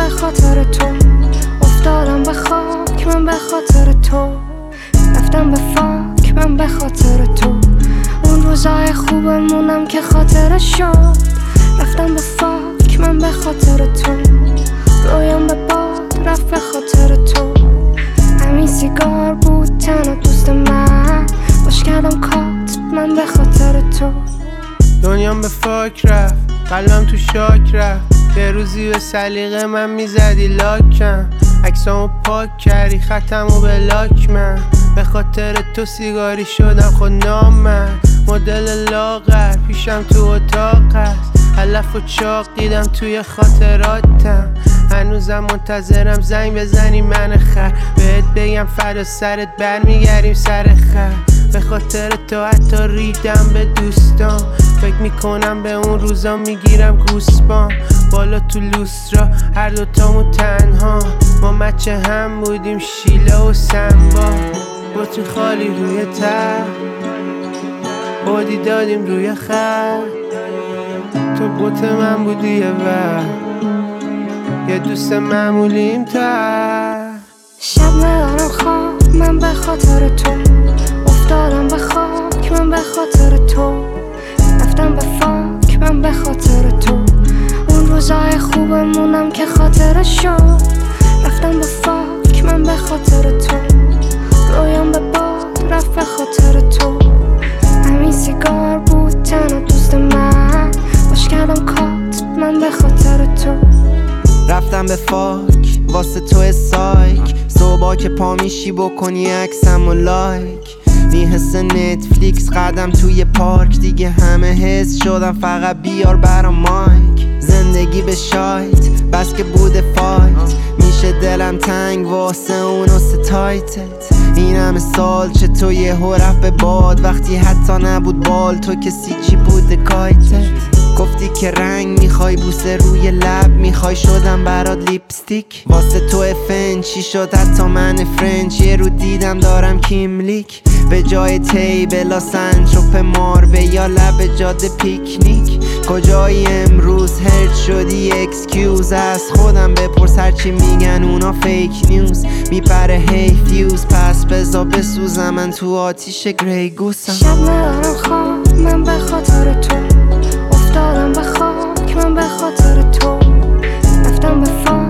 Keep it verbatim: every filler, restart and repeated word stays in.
به خاطر تو، افتادم به خاک من به خاطر تو، رفتم به فاک من به خاطر تو، اون روزای خوبمونم که خاطر شد، رفتم به فاک من به خاطر تو، رویام به باد رفت به خاطر تو، همین سیگار بود تنها دوست من، باش کردم کات من به خاطر تو. دنیام به فاک رفت، قلبم تو شاک رفت، یه روزی به سلیقه من میزدی لاکم، عکسامو پاک کردی خطمو به لاک من، به خاطر تو سیگاری شدم خود نام من، مدل لاغر پیشم تو اتاق است، علف و چاق دیدم توی خاطراتم، هنوزم منتظرم زنگ بزنی من خر، بهت بگم فردا سرت برمیگردیم سر خر، به خاطر تو حتی ریدم به دوستان، فکر میکنم به اون روزا میگیرم گوسپام، بالا تو لوسترا هر دوتامو تنها، ما مچه هم بودیم شیله و سنبا، بطری خالی روی تر بادی دادیم روی خر، تو بوت من بودی یه وقت یه دوست معمولیم تر، شب ندارم خواب من به خاطر تو، افتادم به خاک من به خاطر تو، رفتم به فاک من به خاطر تو، اون روزای خوبمونم که خاطر شد، رفتم به فاک من به خاطر تو، رویام به باد رفت به خاطر تو، همین سیگار بود تنها دوست من، باش کردم کات من به خاطر تو، رفتم به فاک واسه تو سایک، صبح که پا میشی بکنی عکسم و لایک، بی حس نتفلیکس قدم توی پارک، دیگه همه حس شدم فقط بیار برا مایک، زندگی به شایت بس که بوده فایت، میشه دلم تنگ واسه اون و ستایتت، این همه سال چه تو یه رفت به باد، وقتی حتی نبود بال تو کسی چی بوده کایتت، گفتی که رنگ میخوای بوسه روی لب میخوای، شدم برات لیپستیک واسه تو فن، چی شد حتی من فرنچ یه رو دیدم دارم کیملیک، به جای تیبلا سنتروپ ماربه یا لب جاده پیکنیک، کجایی امروز هرد شدی اکسکیوز، از خودم بپرس هرچی میگن اونا فیک نیوز، میپره هی فیوز پس بزا بسوزم من تو آتیش گری گوسم، شب ندارم خواب من به خاطر تو، افتادم به خاک من به خاطر تو، رفتم به فاک